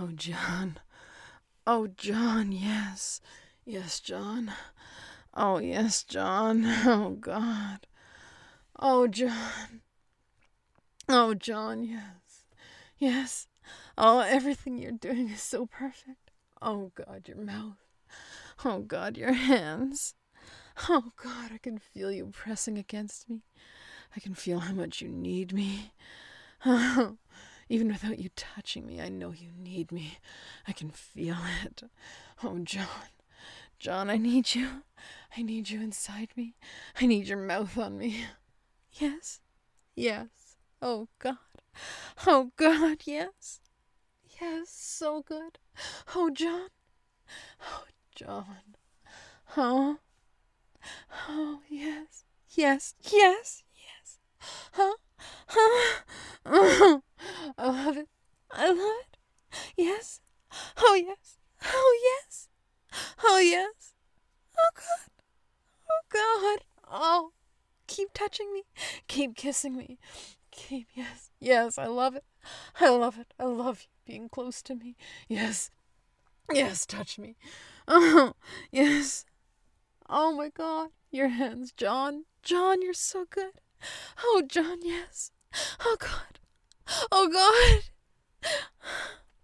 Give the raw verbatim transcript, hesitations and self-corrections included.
Oh, John. Oh, John, yes. Yes, John. Oh, yes, John. Oh, God. Oh, John. Oh, John, yes. Yes. Oh, everything you're doing is so perfect. Oh, God, your mouth. Oh, God, your hands. Oh, God, I can feel you pressing against me. I can feel how much you need me. Oh, even without you touching me, I know you need me. I can feel it. Oh, John. John, I need you. I need you inside me. I need your mouth on me. Yes. Yes. Oh, God. Oh, God, yes. Yes, so good. Oh, John. Oh, John. Oh. Oh, yes. Yes. Yes. Yes. Huh? Huh? Oh, I love it. I love it. Yes. Oh, yes. Oh, yes. Oh, yes. Oh, God. Oh, God. Oh, keep touching me. Keep kissing me. Keep, yes. Yes, I love it. I love it. I love you being close to me. Yes. Yes, touch me. Oh, yes. Oh, my God. Your hands, John. John, you're so good. Oh, John, yes. Oh, God. Oh, God.